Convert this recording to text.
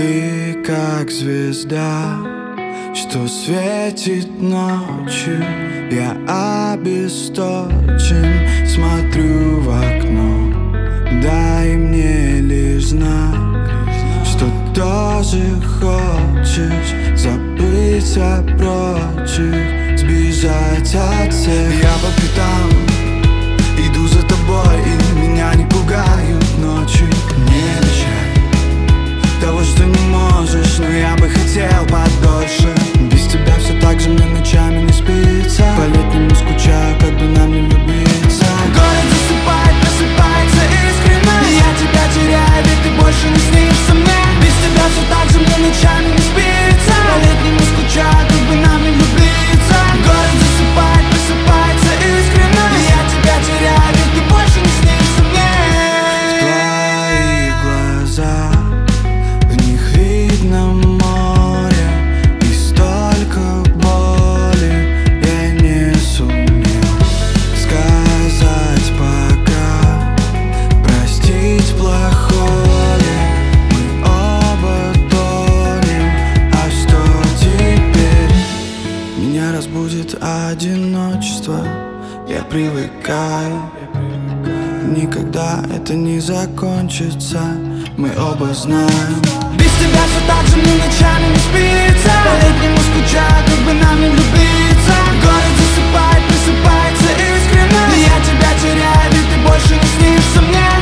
Ты как звезда, что светит ночью. Я обесточен, смотрю в окно. Дай мне лишь знак, что тоже хочешь забыть о прочих, сбежать от всех. Я по пятам иду за тобой, и меня не пугают ночи. Не обещай того, что не можешь, но я бы хотел подольше. Без тебя все так же, мне ночами не спится. По-летнему скучаю, как бы нам не влюбиться. Город засыпает, просыпается искренно. Я тебя теряю, ведь ты больше не снишься мне. Без тебя все так же, мне ночами не спится. По-летнему скучаю, как бы нам не влюбиться. Город засыпает, просыпается искренно. Я тебя теряю, ведь ты больше не снишься мне. В твоих глазах, в них видно море и столько боли. Я не сумел сказать пока, простить плохое. Мы оба тонем, а что теперь? Меня разбудит одиночество. Я привыкаю, никогда это не закончится. Мы оба знаем. Без тебя все так же, мне ночами не спится. По-летнему скучаю, как бы нам не влюбиться. Город засыпает, просыпается искренно. Я тебя теряю, ведь ты больше не снишься мне.